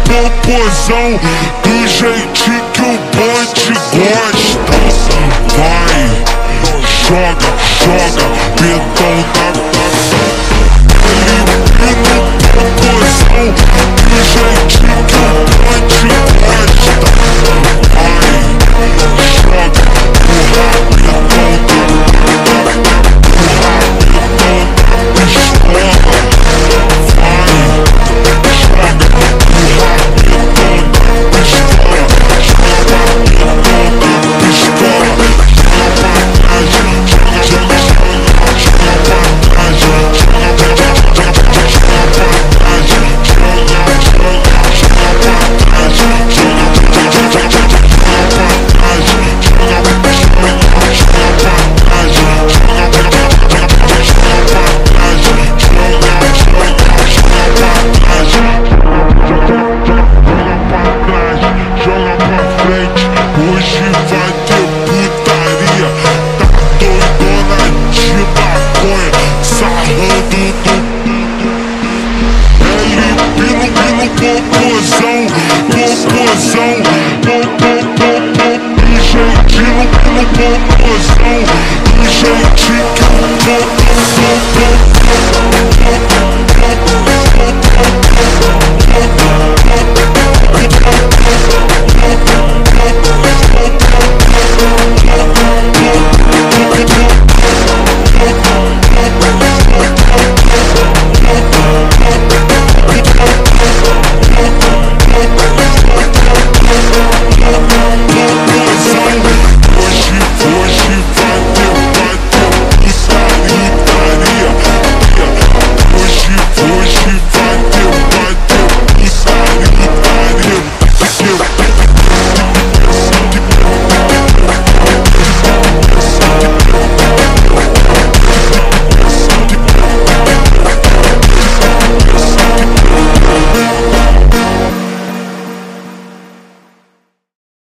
popozão, do jeitinho que o bonde gosta. Vai, joga, joga, betão na popozão, do jeitinho que o bonde gosta. Vai, joga, betão na pistola. Hoje vai ter putaria, tá doidona de maconha, sarrando pelo popozão, popozão, do jeitinho pelo popozão, do jeitinho que o